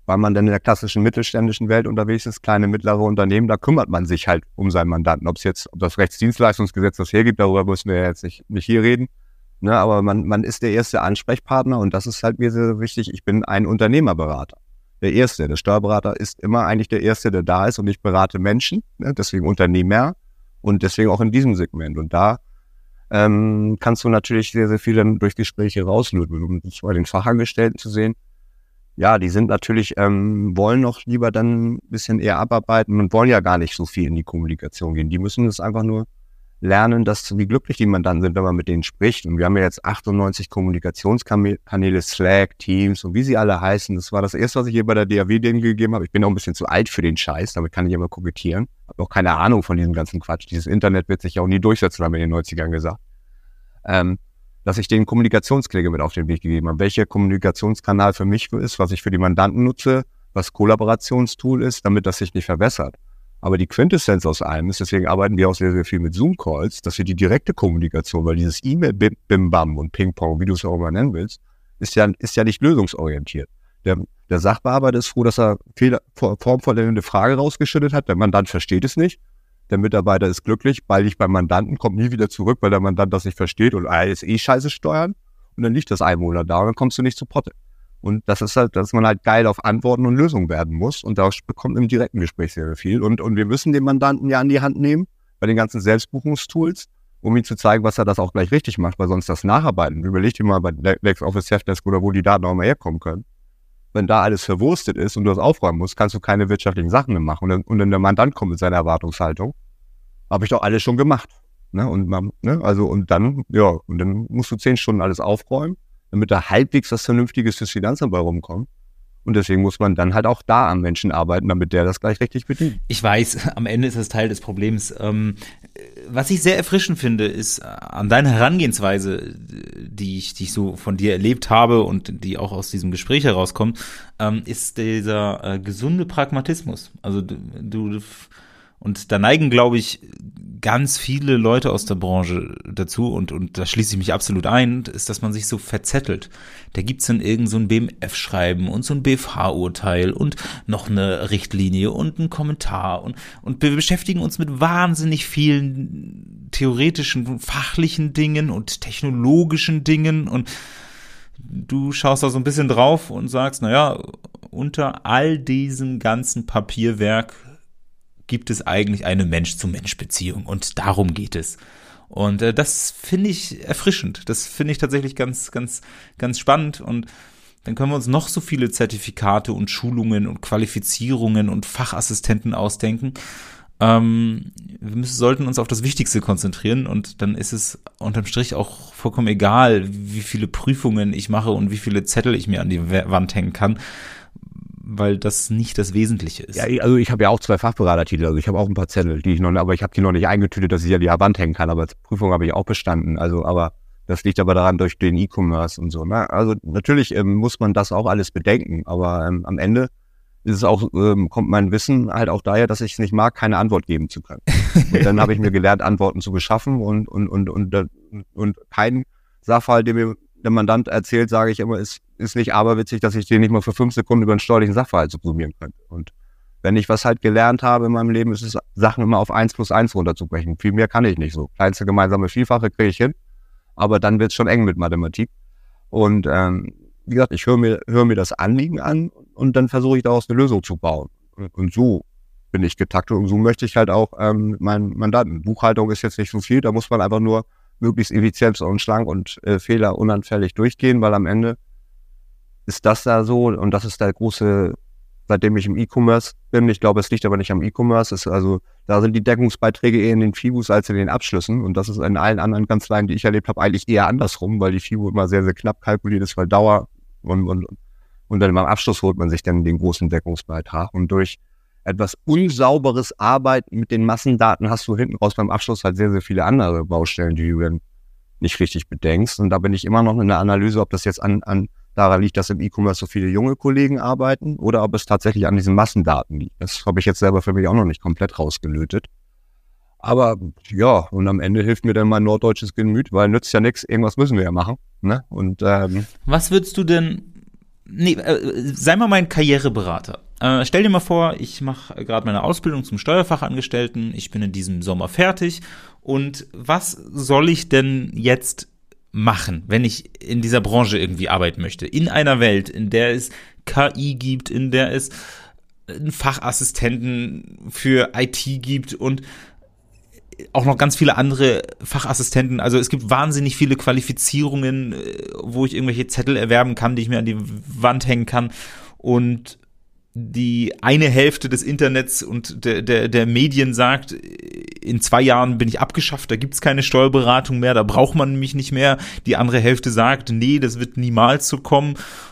weil man dann in der klassischen mittelständischen Welt unterwegs ist, kleine, mittlere Unternehmen, da kümmert man sich halt um seinen Mandanten. Ob es jetzt, ob das Rechtsdienstleistungsgesetz das hergibt, darüber müssen wir jetzt nicht, nicht hier reden. Ne, aber man, man ist der erste Ansprechpartner und das ist halt mir sehr wichtig. Ich bin ein Unternehmerberater. Der Erste, der Steuerberater ist immer eigentlich der Erste, der da ist und ich berate Menschen, ne, deswegen Unternehmer und deswegen auch in diesem Segment. Und da ähm, kannst du natürlich sehr, sehr viel dann durch Gespräche rauslösen, um das bei den Fachangestellten zu sehen. Ja, die sind natürlich, ähm, wollen noch lieber dann ein bisschen eher abarbeiten und wollen ja gar nicht so viel in die Kommunikation gehen. Die müssen es einfach nur lernen, dass, wie glücklich die Mandanten sind, wenn man mit denen spricht. Und wir haben ja jetzt achtundneunzig Kommunikationskanäle, Slack, Teams und wie sie alle heißen. Das war das erste, was ich hier bei der D A W denen gegeben habe. Ich bin auch ein bisschen zu alt für den Scheiß, damit kann ich immer kokettieren. Habe auch keine Ahnung von diesem ganzen Quatsch. Dieses Internet wird sich ja auch nie durchsetzen, haben wir in den neunzigern gesagt. Ähm, dass ich denen Kommunikationskläge mit auf den Weg gegeben habe. Welcher Kommunikationskanal für mich ist, was ich für die Mandanten nutze, was Kollaborationstool ist, damit das sich nicht verbessert. Aber die Quintessenz aus allem ist, deswegen arbeiten wir auch sehr, sehr viel mit Zoom-Calls, dass wir die direkte Kommunikation, weil dieses E-Mail-Bim-Bam und Ping-Pong, wie du es auch immer nennen willst, ist ja, ist ja nicht lösungsorientiert. Der, der Sachbearbeiter ist froh, dass er Fehler, formvollendende Frage rausgeschüttet hat. Der Mandant versteht es nicht. Der Mitarbeiter ist glücklich, weil ich beim Mandanten kommt nie wieder zurück, weil der Mandant das nicht versteht und ah, ist eh scheiße steuern. Und dann liegt das ein Monat da und dann kommst du nicht zu Potte. Und das ist halt, dass man halt geil auf Antworten und Lösungen werden muss. Und da bekommt im direkten Gespräch sehr viel. Und, und wir müssen den Mandanten ja an die Hand nehmen, bei den ganzen Selbstbuchungstools, um ihm zu zeigen, was er das auch gleich richtig macht, weil sonst das Nacharbeiten. Überleg dir mal bei LexOffice, Helpdesk oder wo die Daten auch mal herkommen können. Wenn da alles verwurstet ist und du das aufräumen musst, kannst du keine wirtschaftlichen Sachen mehr machen. Und dann, und dann der Mandant kommt mit seiner Erwartungshaltung. Habe ich doch alles schon gemacht. Ne? Und man, ne? Also, und dann, ja, und dann musst du zehn Stunden alles aufräumen, damit da halbwegs was Vernünftiges fürs Finanzamt bei rumkommt. Und deswegen muss man dann halt auch da am Menschen arbeiten, damit der das gleich richtig bedient. Ich weiß, am Ende ist das Teil des Problems. Ähm, was ich sehr erfrischend finde, ist an deiner Herangehensweise, die ich, die ich so von dir erlebt habe und die auch aus diesem Gespräch herauskommt, ähm, ist dieser äh, gesunde Pragmatismus. Also du, du und da neigen, glaube ich, ganz viele Leute aus der Branche dazu, und und da schließe ich mich absolut ein, ist, dass man sich so verzettelt. Da gibt's dann irgend so ein B M F-Schreiben und so ein B F H-Urteil und noch eine Richtlinie und ein Kommentar und und wir beschäftigen uns mit wahnsinnig vielen theoretischen, fachlichen Dingen und technologischen Dingen, und du schaust da so ein bisschen drauf und sagst, naja, unter all diesem ganzen Papierwerk gibt es eigentlich eine Mensch-zu-Mensch-Beziehung, und darum geht es. Und äh, das finde ich erfrischend. Das finde ich tatsächlich ganz, ganz, ganz spannend. Und dann können wir uns noch so viele Zertifikate und Schulungen und Qualifizierungen und Fachassistenten ausdenken. Ähm, wir müssen, sollten uns auf das Wichtigste konzentrieren, und dann ist es unterm Strich auch vollkommen egal, wie viele Prüfungen ich mache und wie viele Zettel ich mir an die Wand hängen kann, weil das nicht das Wesentliche ist. Ja, also ich habe ja auch zwei Fachberatertitel, also ich habe auch ein paar Zettel, die ich noch, aber ich habe die noch nicht eingetütet, dass ich an die Wand hängen kann, aber Prüfung habe ich auch bestanden, also aber das liegt aber daran durch den E-Commerce und so, ne? Also natürlich ähm, muss man das auch alles bedenken, aber ähm, am Ende ist es auch, ähm, kommt mein Wissen halt auch daher, dass ich es nicht mag, keine Antwort geben zu können. Und dann habe ich mir gelernt, Antworten zu beschaffen, und und und und und, und kein Sachverhalt, den mir der Mandant erzählt, sage ich immer, ist ist nicht aberwitzig, dass ich den nicht mal für fünf Sekunden über einen steuerlichen Sachverhalt subsumieren könnte. Und wenn ich was halt gelernt habe in meinem Leben, ist es, Sachen immer auf eins plus eins runterzubrechen. Viel mehr kann ich nicht so. Kleinste gemeinsame Vielfache kriege ich hin, aber dann wird es schon eng mit Mathematik. Und ähm, wie gesagt, ich höre mir, höre mir das Anliegen an und dann versuche ich daraus eine Lösung zu bauen. Und, und so bin ich getaktet und so möchte ich halt auch ähm, mit meinen Mandanten. Buchhaltung ist jetzt nicht so viel, da muss man einfach nur möglichst effizient und schlank und äh, fehlerunanfällig durchgehen, weil am Ende ist das da so, und das ist der große, seitdem ich im E-Commerce bin, ich glaube, es liegt aber nicht am E-Commerce, ist also, da sind die Deckungsbeiträge eher in den F I B Us als in den Abschlüssen, und das ist in allen anderen Kanzleien, die ich erlebt habe, eigentlich eher andersrum, weil die F I B U immer sehr, sehr knapp kalkuliert ist, weil Dauer und, und, und dann beim Abschluss holt man sich dann den großen Deckungsbeitrag, und durch etwas unsauberes Arbeiten mit den Massendaten hast du hinten raus beim Abschluss halt sehr, sehr viele andere Baustellen, die du dann nicht richtig bedenkst, und da bin ich immer noch in der Analyse, ob das jetzt an, an daran liegt, dass im E-Commerce so viele junge Kollegen arbeiten, oder ob es tatsächlich an diesen Massendaten liegt. Das habe ich jetzt selber für mich auch noch nicht komplett rausgelötet. Aber ja, und am Ende hilft mir dann mein norddeutsches Gemüt, weil nützt ja nichts, irgendwas müssen wir ja machen. Ne? Und ähm, was würdest du denn nee, äh, sei mal mein Karriereberater. Äh, stell dir mal vor, ich mache gerade meine Ausbildung zum Steuerfachangestellten, ich bin in diesem Sommer fertig und was soll ich denn jetzt machen, wenn ich in dieser Branche irgendwie arbeiten möchte? In einer Welt, in der es K I gibt, in der es einen Fachassistenten für I T gibt und auch noch ganz viele andere Fachassistenten. Also es gibt wahnsinnig viele Qualifizierungen, wo ich irgendwelche Zettel erwerben kann, die ich mir an die Wand hängen kann. Und die eine Hälfte des Internets und der, der, der Medien sagt, in zwei Jahren bin ich abgeschafft, da gibt's keine Steuerberatung mehr, da braucht man mich nicht mehr. Die andere Hälfte sagt, nee, das wird niemals so kommen.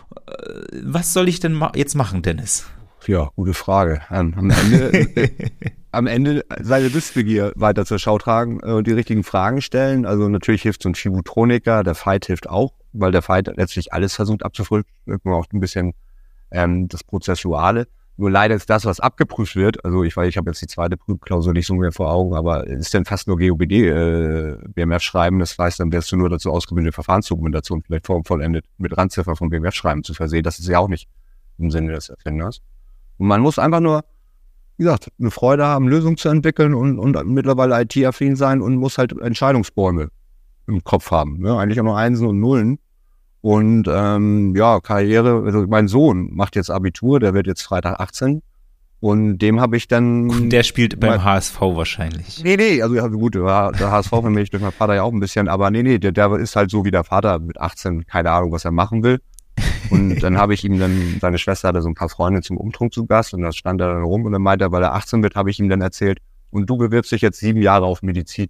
Was soll ich denn ma- jetzt machen, Dennis? Ja, gute Frage. Ähm, am Ende, am Ende seine Wissbegier weiter zur Schau tragen und äh, die richtigen Fragen stellen. Also natürlich hilft so ein Chibutroniker, der Veit hilft auch, weil der Veit letztlich alles versucht abzufrühstücken, auch ein bisschen ähm, das Prozessuale. Nur leider ist das, was abgeprüft wird, also ich weiß, ich habe jetzt die zweite Prüfklausur nicht so mehr vor Augen, aber ist dann fast nur G O B D, äh, B M F schreiben, das heißt, dann wärst du nur dazu ausgebildet, Verfahrensdokumentation vielleicht formvollendet mit Randziffer von B M F schreiben zu versehen. Das ist ja auch nicht im Sinne des Erfinders. Und man muss einfach nur, wie gesagt, eine Freude haben, Lösungen zu entwickeln und, und mittlerweile I T-affin sein und muss halt Entscheidungsbäume im Kopf haben. Ne? Eigentlich auch nur Einsen und Nullen. Und ähm, ja, Karriere, also mein Sohn macht jetzt Abitur, der wird jetzt Freitag achtzehn. Und dem habe ich dann... Und der spielt beim mein, H S V wahrscheinlich. Nee, nee, also ja, gut, der H S V für mich durch meinen Vater ja auch ein bisschen, aber nee, nee, der, der ist halt so wie der Vater mit achtzehn, keine Ahnung, was er machen will. Und dann habe ich ihm dann, seine Schwester hatte so ein paar Freunde zum Umtrunk zu Gast und da stand er dann rum und dann meinte er, weil er achtzehn wird, habe ich ihm dann erzählt, und du bewirbst dich jetzt sieben Jahre auf Medizin.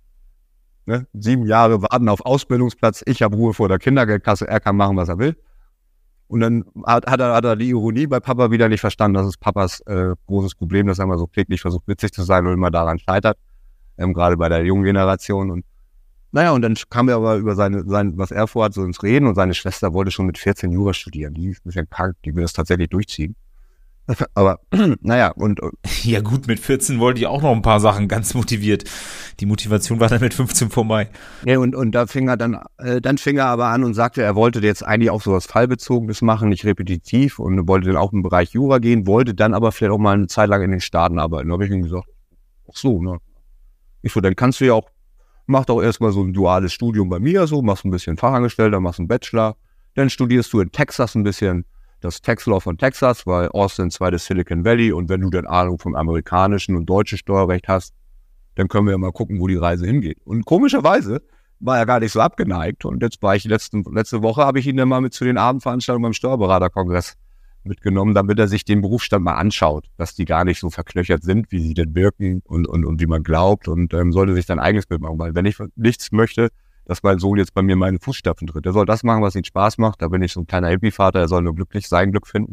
Ne? Sieben Jahre warten auf Ausbildungsplatz, ich habe Ruhe vor der Kindergeldkasse, er kann machen, was er will. Und dann hat, hat, er, hat er die Ironie bei Papa wieder nicht verstanden, das ist Papas äh, großes Problem, dass er immer so kläglich versucht, witzig zu sein und immer daran scheitert, ähm, gerade bei der jungen Generation. Und naja, und dann kam er aber über seine, sein, was er vorhat, so ins Reden, und seine Schwester wollte schon mit vierzehn Jura studieren. Die ist ein bisschen krank, die will das tatsächlich durchziehen. Aber, naja, und... Ja gut, mit vierzehn wollte ich auch noch ein paar Sachen ganz motiviert. Die Motivation war dann mit fünfzehn vorbei. Ja, und, und da fing er dann, äh, dann fing er aber an und sagte, er wollte jetzt eigentlich auch so was Fallbezogenes machen, nicht repetitiv, und wollte dann auch im Bereich Jura gehen, wollte dann aber vielleicht auch mal eine Zeit lang in den Staaten arbeiten. Da habe ich ihm gesagt, ach so, ne? Ich so, dann kannst du ja auch, mach doch erstmal so ein duales Studium bei mir, so, machst ein bisschen Fachangestellter, machst einen Bachelor, dann studierst du in Texas ein bisschen das Tax Law von Texas, weil Austin zweites Silicon Valley, und wenn du dann Ahnung vom amerikanischen und deutschen Steuerrecht hast, dann können wir ja mal gucken, wo die Reise hingeht. Und komischerweise war er gar nicht so abgeneigt, und jetzt war ich letzten, letzte Woche, habe ich ihn dann mal mit zu den Abendveranstaltungen beim Steuerberaterkongress mitgenommen, damit er sich den Berufsstand mal anschaut, dass die gar nicht so verknöchert sind, wie sie denn wirken und, und, und wie man glaubt, und ähm, sollte sich dann eigenes Bild machen, weil wenn ich nichts möchte, dass mein Sohn jetzt bei mir meine Fußstapfen tritt. Er soll das machen, was ihm Spaß macht, da bin ich so ein kleiner Hippie-Vater, er soll nur glücklich sein, Glück finden.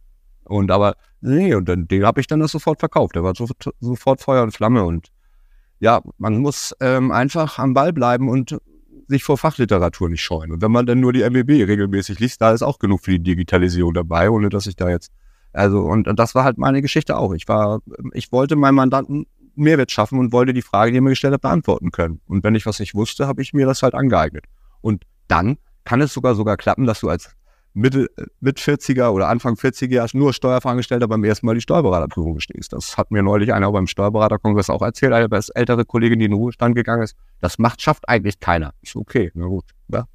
Und aber, nee, und dann, den habe ich dann das sofort verkauft, der war so, sofort Feuer und Flamme, und ja, man muss ähm, einfach am Ball bleiben und sich vor Fachliteratur nicht scheuen. Und wenn man dann nur die M W B regelmäßig liest, da ist auch genug für die Digitalisierung dabei, ohne dass ich da jetzt, also, und, und das war halt meine Geschichte auch. Ich war, ich wollte meinem Mandanten Mehrwert schaffen und wollte die Frage, die er mir gestellt hat, beantworten können. Und wenn ich was nicht wusste, habe ich mir das halt angeeignet. Und dann kann es sogar sogar klappen, dass du als Mitte, mit vierziger oder Anfang vierziger nur Steuerfachangestellter beim ersten Mal die Steuerberaterprüfung bestehst. Das hat mir neulich einer beim Steuerberaterkongress auch erzählt, eine ältere Kollegin, die in den Ruhestand gegangen ist. Das macht, schafft eigentlich keiner. Ist okay, na gut. Ja,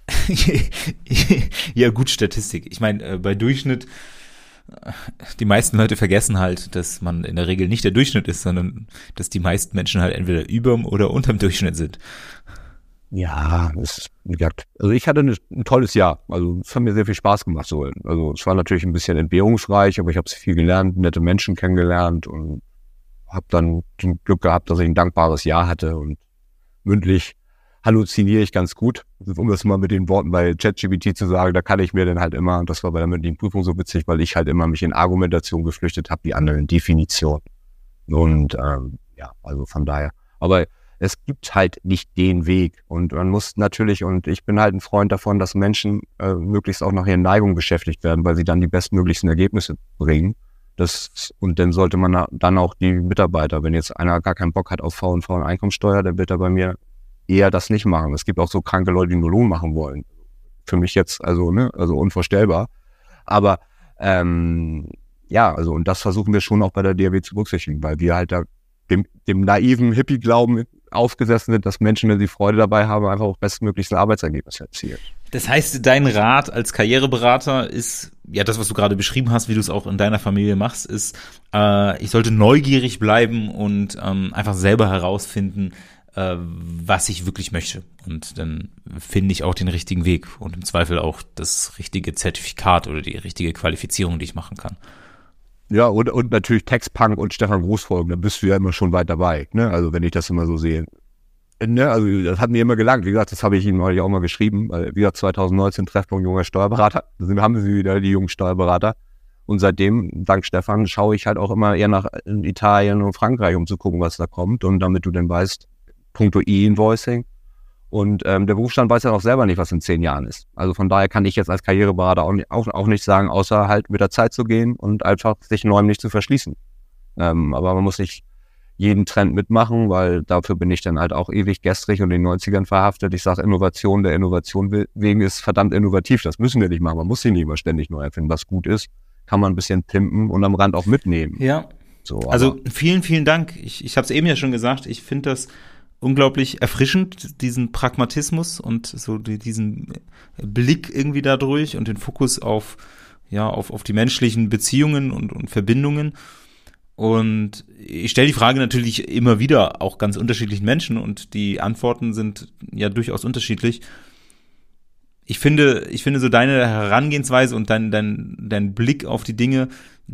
ja gut, Statistik. Ich meine, bei Durchschnitt, die meisten Leute vergessen halt, dass man in der Regel nicht der Durchschnitt ist, sondern dass die meisten Menschen halt entweder überm oder unterm Durchschnitt sind. Ja, es, also ich hatte eine, ein tolles Jahr. Also es hat mir sehr viel Spaß gemacht. So. Also es war natürlich ein bisschen entbehrungsreich, aber ich habe viel gelernt, nette Menschen kennengelernt und habe dann zum Glück gehabt, dass ich ein dankbares Jahr hatte, und mündlich halluziniere ich ganz gut, um das mal mit den Worten bei ChatGPT zu sagen, da kann ich mir dann halt immer, und das war bei der mündlichen Prüfung so witzig, weil ich halt immer mich in Argumentation geflüchtet habe, die anderen Definition. Und ähm, ja, also von daher. Aber es gibt halt nicht den Weg, und man muss natürlich, und ich bin halt ein Freund davon, dass Menschen äh, möglichst auch nach ihren Neigungen beschäftigt werden, weil sie dann die bestmöglichsten Ergebnisse bringen. Das, und dann sollte man dann auch die Mitarbeiter, wenn jetzt einer gar keinen Bock hat auf V und V und Einkommensteuer, dann wird er bei mir eher das nicht machen. Es gibt auch so kranke Leute, die nur Lohn machen wollen. Für mich jetzt, also, ne, also unvorstellbar. Aber ähm, ja, also und das versuchen wir schon auch bei der D A W zu berücksichtigen, weil wir halt da dem, dem naiven Hippie-Glauben aufgesessen sind, dass Menschen, wenn sie Freude dabei haben, einfach auch bestmöglichste Arbeitsergebnisse erzielen. Das heißt, dein Rat als Karriereberater ist, ja, das, was du gerade beschrieben hast, wie du es auch in deiner Familie machst, ist, äh, ich sollte neugierig bleiben und ähm, einfach selber herausfinden, äh, was ich wirklich möchte. Und dann finde ich auch den richtigen Weg und im Zweifel auch das richtige Zertifikat oder die richtige Qualifizierung, die ich machen kann. Ja, und, und natürlich Textpunk und Stefan Groß folgen, da bist du ja immer schon weit dabei, ne? Also wenn ich das immer so sehe. Ne? Also das hat mir immer gelangt. Wie gesagt, das habe ich Ihnen heute auch mal geschrieben. Wie gesagt, zwanzig neunzehn Treffpunkt junger Steuerberater. Da haben sie wieder die jungen Steuerberater. Und seitdem, dank Stefan, schaue ich halt auch immer eher nach Italien und Frankreich, um zu gucken, was da kommt. Und damit du dann weißt, puncto E-Invoicing. Und ähm, der Berufsstand weiß ja auch selber nicht, was in zehn Jahren ist. Also von daher kann ich jetzt als Karriereberater auch, nicht, auch, auch nicht sagen, außer halt mit der Zeit zu gehen und einfach sich Neuem nicht zu verschließen. Ähm, aber man muss nicht jeden Trend mitmachen, weil dafür bin ich dann halt auch ewig gestrig und in den neunzigern verhaftet. Ich sage, Innovation der Innovation wegen ist verdammt innovativ. Das müssen wir nicht machen. Man muss sich nicht immer ständig neu erfinden. Was gut ist, kann man ein bisschen pimpen und am Rand auch mitnehmen. Ja, so, also vielen, vielen Dank. Ich, ich habe es eben ja schon gesagt, ich finde das unglaublich erfrischend, diesen Pragmatismus und so die, diesen Blick irgendwie dadurch und den Fokus auf, ja, auf, auf die menschlichen Beziehungen und, und Verbindungen. Und ich stelle die Frage natürlich immer wieder auch ganz unterschiedlichen Menschen und die Antworten sind ja durchaus unterschiedlich. Ich finde, ich finde so deine Herangehensweise und dein, dein, dein Blick auf die Dinge,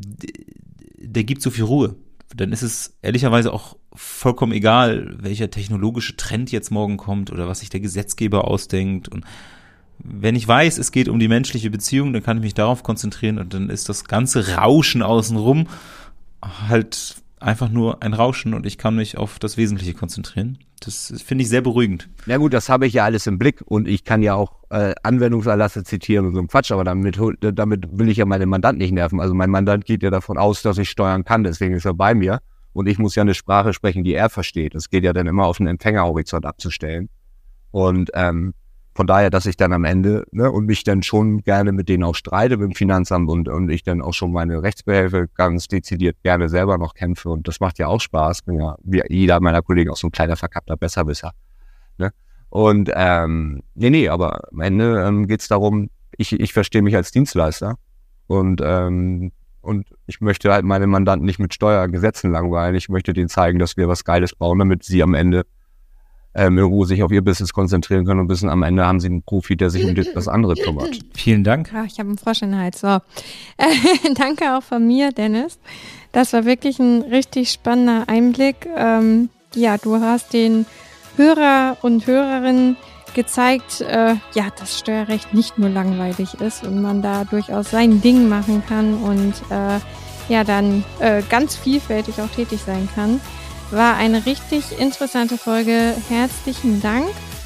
der gibt so viel Ruhe. Dann ist es ehrlicherweise auch vollkommen egal, welcher technologische Trend jetzt morgen kommt oder was sich der Gesetzgeber ausdenkt. Und wenn ich weiß, es geht um die menschliche Beziehung, dann kann ich mich darauf konzentrieren und dann ist das ganze Rauschen außenrum halt einfach nur ein Rauschen und ich kann mich auf das Wesentliche konzentrieren. Das finde ich sehr beruhigend. Ja gut, das habe ich ja alles im Blick und ich kann ja auch äh, Anwendungserlasse zitieren und so ein Quatsch, aber damit, damit will ich ja meinen Mandant nicht nerven. Also mein Mandant geht ja davon aus, dass ich steuern kann, deswegen ist er bei mir und ich muss ja eine Sprache sprechen, die er versteht. Das geht ja dann immer auf den Empfängerhorizont abzustellen und ähm, von daher, dass ich dann am Ende ne, und mich dann schon gerne mit denen auch streite, mit dem Finanzamt und, und ich dann auch schon meine Rechtsbehelfe ganz dezidiert gerne selber noch kämpfe und das macht ja auch Spaß. Bin ja wie jeder meiner Kollegen auch so ein kleiner verkappter Besserwisser. Ne? Und ähm, nee, nee, aber am Ende ähm, geht's darum, ich, ich verstehe mich als Dienstleister und ähm, und ich möchte halt meine Mandanten nicht mit Steuergesetzen langweilen. Ich möchte denen zeigen, dass wir was Geiles bauen, damit sie am Ende Ähm, in Ruhe sich auf ihr Business konzentrieren können und wissen, am Ende haben sie einen Profi, der sich um das andere kümmert. Vielen Dank. Ach, ich habe einen Frosch in den Hals. So. Äh, danke auch von mir, Dennis. Das war wirklich ein richtig spannender Einblick. Ähm, ja, du hast den Hörer und Hörerinnen gezeigt, äh, ja, dass Steuerrecht nicht nur langweilig ist und man da durchaus sein Ding machen kann und äh, ja, dann äh, ganz vielfältig auch tätig sein kann. War eine richtig interessante Folge. Herzlichen Dank.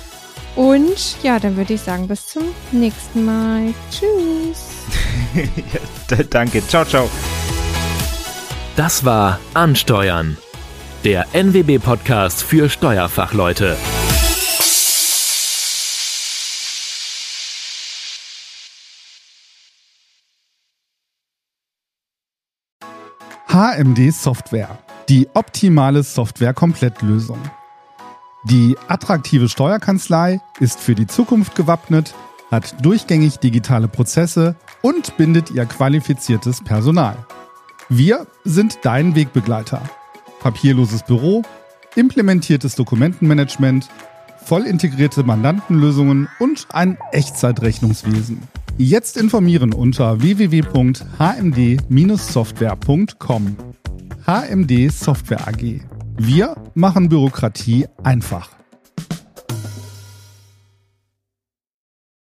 Und ja, dann würde ich sagen, bis zum nächsten Mal. Tschüss. ja, danke. Ciao, ciao. Das war Ansteuern, der N W B-Podcast für Steuerfachleute. H M D Software. Die optimale Software-Komplettlösung. Die attraktive Steuerkanzlei ist für die Zukunft gewappnet, hat durchgängig digitale Prozesse und bindet ihr qualifiziertes Personal. Wir sind dein Wegbegleiter. Papierloses Büro, implementiertes Dokumentenmanagement, voll integrierte Mandantenlösungen und ein Echtzeitrechnungswesen. Jetzt informieren unter w w w punkt h m d Bindestrich software punkt com. H M D Software A G. Wir machen Bürokratie einfach.